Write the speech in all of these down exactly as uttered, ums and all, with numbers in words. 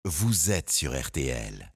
vous êtes sur R T L.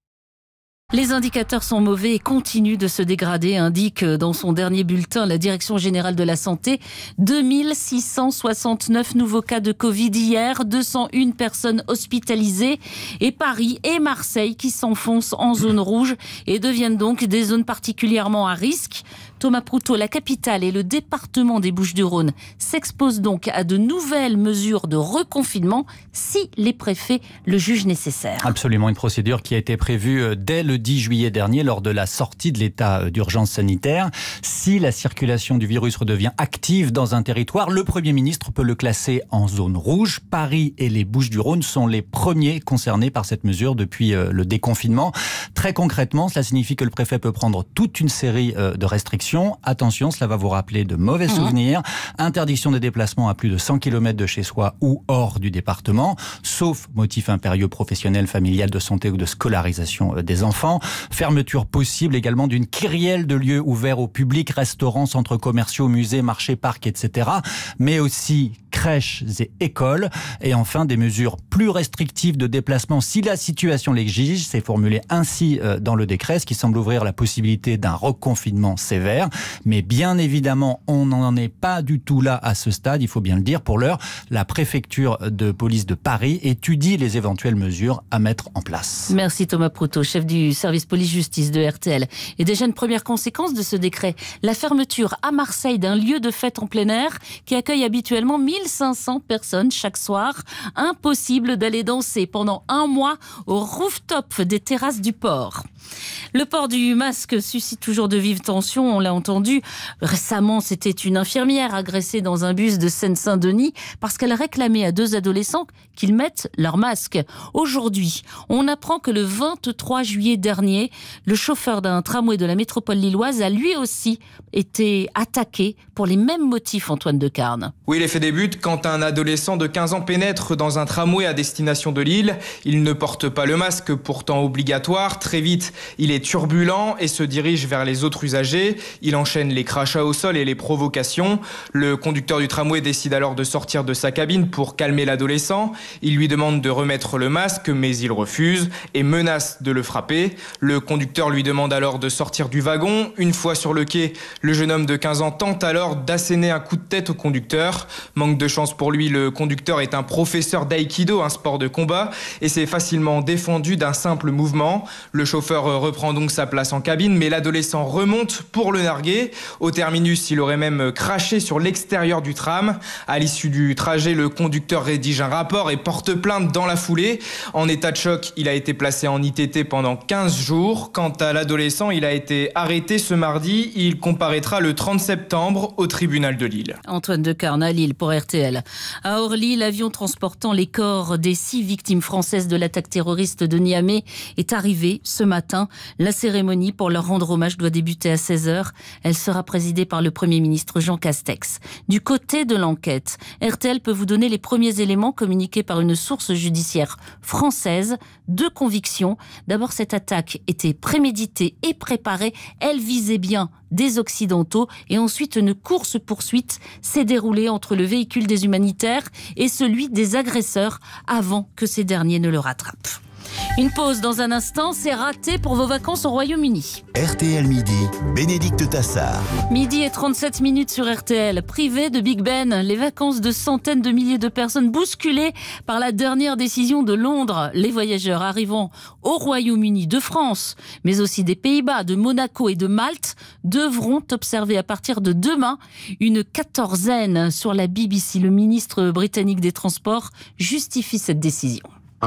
Les indicateurs sont mauvais et continuent de se dégrader, indique dans son dernier bulletin la Direction générale de la santé. deux mille six cent soixante-neuf nouveaux cas de Covid hier, deux cent une personnes hospitalisées et Paris et Marseille qui s'enfoncent en zone rouge et deviennent donc des zones particulièrement à risque. Thomas Proutot, la capitale et le département des Bouches-du-Rhône s'exposent donc à de nouvelles mesures de reconfinement si les préfets le jugent nécessaire. Absolument, une procédure qui a été prévue dès le dix juillet dernier lors de la sortie de l'état d'urgence sanitaire. Si la circulation du virus redevient active dans un territoire, le Premier ministre peut le classer en zone rouge. Paris et les Bouches-du-Rhône sont les premiers concernés par cette mesure depuis le déconfinement. Très concrètement, cela signifie que le préfet peut prendre toute une série de restrictions. Attention, cela va vous rappeler de mauvais souvenirs. Interdiction des déplacements à plus de cent kilomètres de chez soi ou hors du département, sauf motif impérieux professionnel, familial, de santé ou de scolarisation des enfants. Fermeture possible également d'une kyrielle de lieux ouverts au public, restaurants, centres commerciaux, musées, marchés, parcs, et cetera. Mais aussi crèches et écoles. Et enfin, des mesures plus restrictives de déplacement si la situation l'exige. C'est formulé ainsi dans le décret, ce qui semble ouvrir la possibilité d'un reconfinement sévère. Mais bien évidemment, on n'en est pas du tout là à ce stade, il faut bien le dire. Pour l'heure, la préfecture de police de Paris étudie les éventuelles mesures à mettre en place. Merci Thomas Proutot, chef du service police-justice de R T L. Et déjà une première conséquence de ce décret, la fermeture à Marseille d'un lieu de fête en plein air qui accueille habituellement mille cinq cents personnes chaque soir. Impossible d'aller danser pendant un mois au rooftop des terrasses du port. Le port du masque suscite toujours de vives tensions, on l'a entendu. Récemment, c'était une infirmière agressée dans un bus de Seine-Saint-Denis parce qu'elle réclamait à deux adolescents qu'ils mettent leur masque. Aujourd'hui, on apprend que le vingt-trois juillet dernier, le chauffeur d'un tramway de la métropole lilloise a lui aussi été attaqué pour les mêmes motifs, Antoine Decarne. Oui, les faits débutent quand un adolescent de quinze ans pénètre dans un tramway à destination de Lille. Il ne porte pas le masque, pourtant obligatoire. Très vite, il est turbulent et se dirige vers les autres usagers. Il enchaîne les crachats au sol et les provocations. Le conducteur du tramway décide alors de sortir de sa cabine pour calmer l'adolescent. Il lui demande de remettre le masque, mais il refuse et menace de le frapper. Le conducteur lui demande alors de sortir du wagon. Une fois sur le quai, le jeune homme de quinze ans tente alors d'asséner un coup de tête au conducteur. Manque de chance pour lui, le conducteur est un professeur d'aïkido, un sport de combat, et s'est facilement défendu d'un simple mouvement. Le chauffeur reprend donc sa place en cabine, mais l'adolescent remonte pour le narguer. Au terminus, il aurait même craché sur l'extérieur du tram. À l'issue du trajet, le conducteur rédige un rapport et porte plainte dans la foulée. En état de choc, il a été placé en I T T pendant quinze jours. Quant à l'adolescent, il a été arrêté ce mardi. Il comparaîtra le trente septembre au tribunal de Lille. Antoine Decarne à Lille pour R T L. À Orly, l'avion transportant les corps des six victimes françaises de l'attaque terroriste de Niamey est arrivé ce matin. La cérémonie pour leur rendre hommage doit débuter à seize heures. Elle sera présidée par le Premier ministre Jean Castex. Du côté de l'enquête, R T L peut vous donner les premiers éléments communiqués par une source judiciaire française. Deux convictions. D'abord, cette attaque était préméditée et préparée. Elle visait bien des Occidentaux. Et ensuite, une course-poursuite s'est déroulée entre le véhicule des humanitaires et celui des agresseurs avant que ces derniers ne le rattrapent. Une pause dans un instant, c'est raté pour vos vacances au Royaume-Uni. R T L Midi, Bénédicte Tassard. Midi et trente-sept minutes sur R T L. Privé de Big Ben, les vacances de centaines de milliers de personnes bousculées par la dernière décision de Londres. Les voyageurs arrivant au Royaume-Uni de France, mais aussi des Pays-Bas, de Monaco et de Malte, devront observer à partir de demain une quatorzaine sur la B B C. Le ministre britannique des Transports justifie cette décision.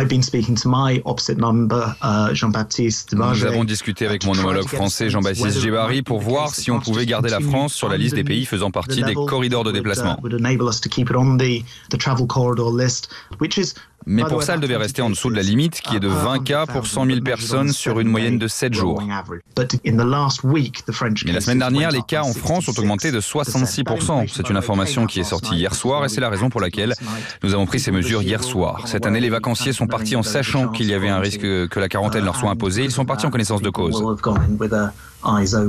Nous avons discuté avec mon homologue français Jean-Baptiste Djebari pour voir si on pouvait garder la France sur la liste des pays faisant partie des corridors de déplacement. Mais pour ça, elle devait rester en dessous de la limite qui est de vingt cas pour cent mille personnes sur une moyenne de sept jours. Mais la semaine dernière, les cas en France ont augmenté de soixante-six pour cent. C'est une information qui est sortie hier soir et c'est la raison pour laquelle nous avons pris ces mesures hier soir. Cette année, les vacanciers sont partis en sachant qu'il y avait un risque que la quarantaine leur soit imposée. Ils sont partis en connaissance de cause.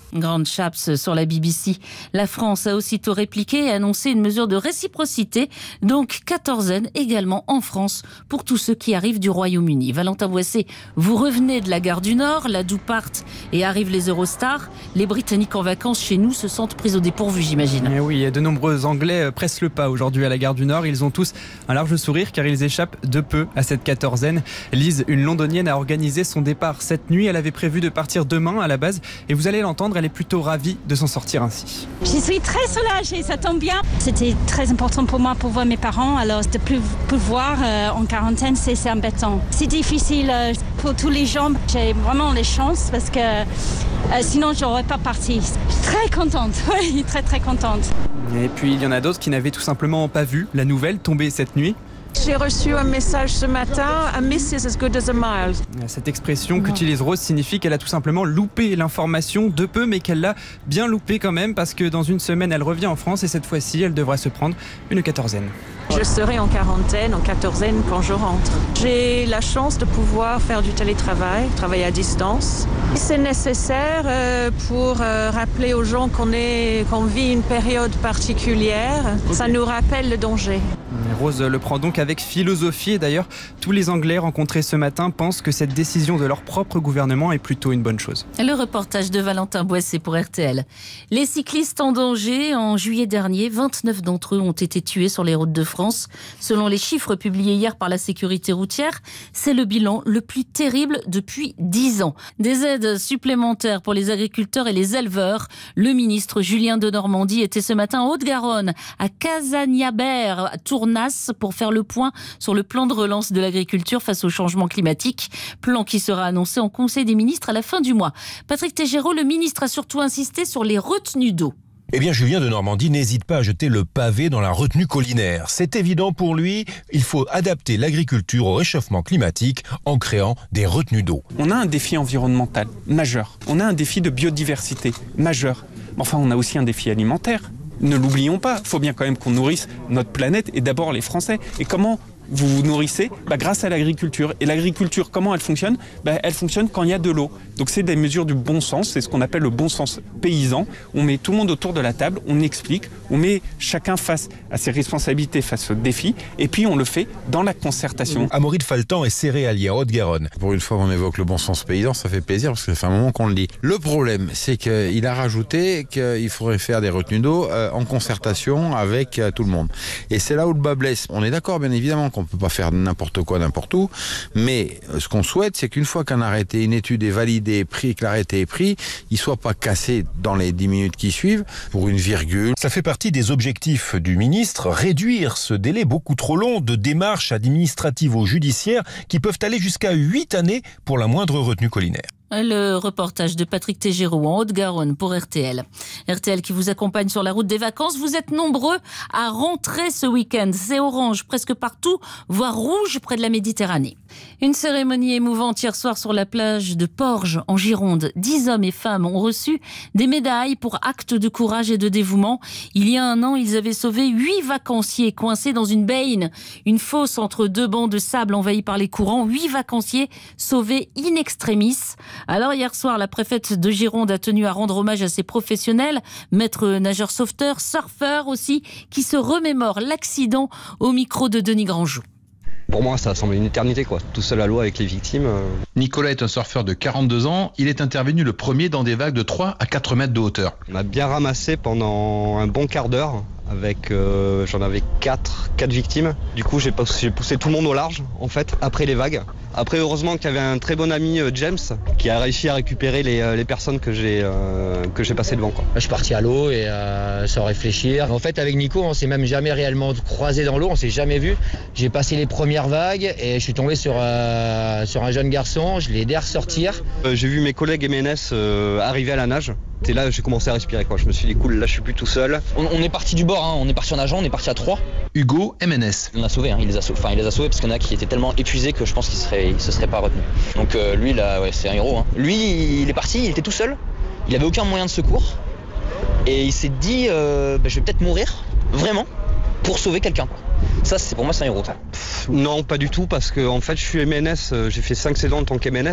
Grande chaps sur la B B C. La France a aussitôt répliqué et annoncé une mesure de réciprocité, donc quatorzaine également en France pour tous ceux qui arrivent du Royaume-Uni. Valentin Boissé, vous revenez de la gare du Nord, là d'où partent et arrivent les Eurostars. Les Britanniques en vacances chez nous se sentent pris au dépourvu, j'imagine. Et oui, de nombreux Anglais pressent le pas aujourd'hui à la gare du Nord. Ils ont tous un large sourire car ils échappent de peu à cette quatorzaine. Lise, une londonienne, a organisé son départ cette nuit. Elle avait prévu de partir demain à la base et vous allez l'entendre, elle est plutôt ravie de s'en sortir ainsi. Je suis très soulagée, ça tombe bien. C'était très important pour moi pour voir mes parents, alors de plus pouvoir euh, en quarantaine, c'est, c'est embêtant. C'est difficile euh, pour tous les gens. J'ai vraiment les chances parce que euh, sinon je n'aurais pas parti. Très contente, oui, très très contente. Et puis il y en a d'autres qui n'avaient tout simplement pas vu la nouvelle tomber cette nuit. J'ai reçu un message ce matin, a miss is as good as a mile. Cette expression qu'utilise Rose signifie qu'elle a tout simplement loupé l'information de peu, mais qu'elle l'a bien loupé quand même parce que dans une semaine, elle revient en France et cette fois-ci, elle devra se prendre une quatorzaine. Je serai en quarantaine, en quatorzaine quand je rentre. J'ai la chance de pouvoir faire du télétravail, travailler à distance. C'est nécessaire euh, pour euh, rappeler aux gens qu'on, est, qu'on vit une période particulière. Ça nous rappelle le danger. Rose le prend donc avec philosophie et d'ailleurs, tous les Anglais rencontrés ce matin pensent que cette décision de leur propre gouvernement est plutôt une bonne chose. Le reportage de Valentin Boissé pour R T L. Les cyclistes en danger, en juillet dernier, vingt-neuf d'entre eux ont été tués sur les routes de France. Selon les chiffres publiés hier par la sécurité routière, c'est le bilan le plus terrible depuis dix ans. Des aides supplémentaires pour les agriculteurs et les éleveurs. Le ministre Julien Denormandie était ce matin en Haute-Garonne, à Casagnabert, à Tournas, pour faire le point sur le plan de relance de l'agriculture face au changement climatique. Plan qui sera annoncé en Conseil des ministres à la fin du mois. Patrick Tégéraud, le ministre, a surtout insisté sur les retenues d'eau. Eh bien, Julien Denormandie n'hésite pas à jeter le pavé dans la retenue collinaire. C'est évident pour lui, il faut adapter l'agriculture au réchauffement climatique en créant des retenues d'eau. On a un défi environnemental majeur, on a un défi de biodiversité majeur. Enfin, on a aussi un défi alimentaire. Ne l'oublions pas, il faut bien quand même qu'on nourrisse notre planète et d'abord les Français. Et comment vous vous nourrissez bah, grâce à l'agriculture. Et l'agriculture, comment elle fonctionne bah, Elle fonctionne quand il y a de l'eau. Donc c'est des mesures du bon sens, c'est ce qu'on appelle le bon sens paysan. On met tout le monde autour de la table, on explique, on met chacun face à ses responsabilités, face aux défis, et puis on le fait dans la concertation. Amaury de Faltan est céréalier en Haute-Garonne. Pour une fois on évoque le bon sens paysan, ça fait plaisir parce que ça fait un moment qu'on le dit. Le problème, c'est qu'il a rajouté qu'il faudrait faire des retenues d'eau euh, en concertation avec euh, tout le monde. Et c'est là où le bas blesse. On est d'accord bien évidemment qu'on ne peut pas faire n'importe quoi n'importe où, mais ce qu'on souhaite, c'est qu'une fois qu'un arrêté, une étude est validée, pris, que l'arrêté est pris, il ne soit pas cassé dans les dix minutes qui suivent pour une virgule. Ça fait partie des objectifs du ministre, réduire ce délai beaucoup trop long de démarches administratives ou judiciaires qui peuvent aller jusqu'à huit années pour la moindre retenue collinaire. Le reportage de Patrick Tégéraud en Haute-Garonne pour R T L. R T L qui vous accompagne sur la route des vacances. Vous êtes nombreux à rentrer ce week-end. C'est orange presque partout, voire rouge près de la Méditerranée. Une cérémonie émouvante hier soir sur la plage de Porges en Gironde. Dix hommes et femmes ont reçu des médailles pour actes de courage et de dévouement. Il y a un an, ils avaient sauvé huit vacanciers coincés dans une baïne, une fosse entre deux bancs de sable envahis par les courants. Huit vacanciers sauvés in extremis. Alors hier soir, la préfète de Gironde a tenu à rendre hommage à ces professionnels, maîtres nageurs sauveteurs, surfeurs aussi, qui se remémorent l'accident au micro de Denis Grandjou. Pour moi, ça semble une éternité, quoi. Tout seul à l'eau avec les victimes. Nicolas est un surfeur de quarante-deux ans. Il est intervenu le premier dans des vagues de trois à quatre mètres de hauteur. On a bien ramassé pendant un bon quart d'heure. Avec, euh, j'en avais quatre, quatre victimes. Du coup, j'ai poussé, j'ai poussé tout le monde au large, en fait, après les vagues. Après, heureusement qu'il y avait un très bon ami, euh, James, qui a réussi à récupérer les, euh, les personnes que j'ai, euh, que j'ai passées devant, quoi. Je suis parti à l'eau et euh, sans réfléchir. En fait, avec Nico, on s'est même jamais réellement croisé dans l'eau, on s'est jamais vu. J'ai passé les premières vagues et je suis tombé sur, euh, sur un jeune garçon. Je l'ai aidé à ressortir. Euh, j'ai vu mes collègues M N S euh, arriver à la nage. Et là, j'ai commencé à respirer, quoi. Je me suis dit, cool, là, je suis plus tout seul. On, on est parti du bord, hein. On est parti en nageant, on est parti à trois. Hugo, M N S. On a sauvé, hein. il, les a sauvé. Enfin, il les a sauvés parce qu'il y en a qui étaient tellement épuisés que je pense qu'il serait, il se serait pas retenu. Donc euh, lui, là, ouais, c'est un héros. Hein. Lui, il est parti, il était tout seul. Il avait aucun moyen de secours. Et il s'est dit, euh, bah, je vais peut-être mourir, vraiment, pour sauver quelqu'un, quoi. Ça, c'est, pour moi, c'est un héros. Ça. Non, pas du tout, parce que en fait, je suis M N S, j'ai fait cinq saisons en tant qu'M N S.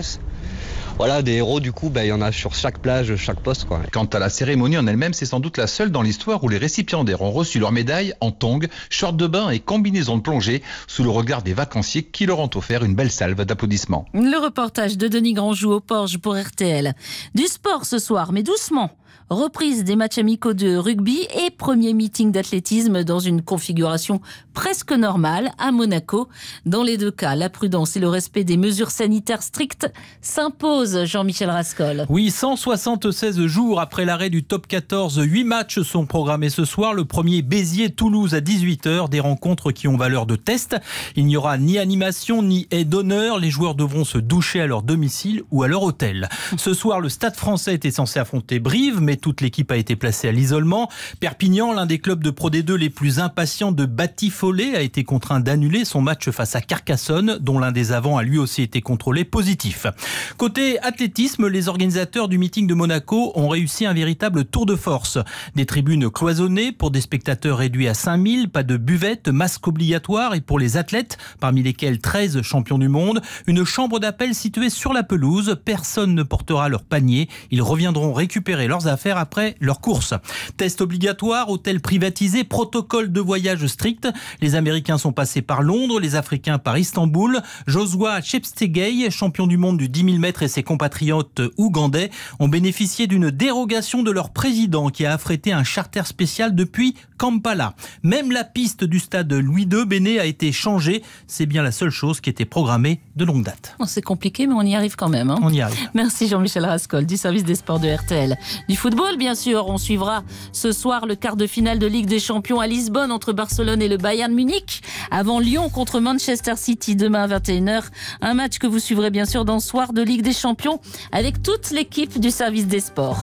voilà, des héros, du coup, bah, il y en a sur chaque plage, chaque poste, quoi. Quant à la cérémonie en elle-même, c'est sans doute la seule dans l'histoire où les récipiendaires ont reçu leur médaille en tongs, shorts de bain et combinaison de plongée sous le regard des vacanciers qui leur ont offert une belle salve d'applaudissements. Le reportage de Denis Grandjou au Porge pour R T L. Du sport ce soir, mais doucement. Reprise des matchs amicaux de rugby et premier meeting d'athlétisme dans une configuration presque normale à Monaco. Dans les deux cas, la prudence et le respect des mesures sanitaires strictes s'imposent, Jean-Michel Rascol. Oui, cent soixante-seize jours après l'arrêt du top quatorze, huit matchs sont programmés ce soir. Le premier, Béziers-Toulouse à dix-huit heures, des rencontres qui ont valeur de test. Il n'y aura ni animation ni aide d'honneur. Les joueurs devront se doucher à leur domicile ou à leur hôtel. Ce soir, le Stade français était censé affronter Brive, mais toute l'équipe a été placée à l'isolement. Perpignan, l'un des clubs de Pro D deux les plus impatients de Batifollet, a été contraint d'annuler son match face à Carcassonne, dont l'un des avants a lui aussi été contrôlé positif. Côté athlétisme, les organisateurs du meeting de Monaco ont réussi un véritable tour de force. Des tribunes cloisonnées pour des spectateurs réduits à cinq mille, pas de buvette, masque obligatoire et pour les athlètes, parmi lesquels treize champions du monde, une chambre d'appel située sur la pelouse. Personne ne portera leur panier. Ils reviendront récupérer leurs affaires après leur course. Test obligatoire, hôtel privatisé, protocole de voyage strict. Les Américains sont passés par Londres, les Africains par Istanbul. Joshua Cheptegei, champion du monde du dix mille mètres, et ses compatriotes ougandais ont bénéficié d'une dérogation de leur président qui a affrété un charter spécial depuis Kampala. Même la piste du stade Louis deux Béné a été changée. C'est bien la seule chose qui était programmée de longue date. Oh, c'est compliqué, mais on y arrive quand même. Hein. On y arrive. Merci Jean-Michel Rascol du service des sports de R T L. Du football, bien sûr, on suivra ce soir le quart de finale de Ligue des Champions à Lisbonne entre Barcelone et le Bayern Munich. Avant Lyon contre Manchester City demain à vingt et une heures. Un match que vous suivrez bien sûr dans ce soir de Ligue des Champions avec toute l'équipe du service des sports.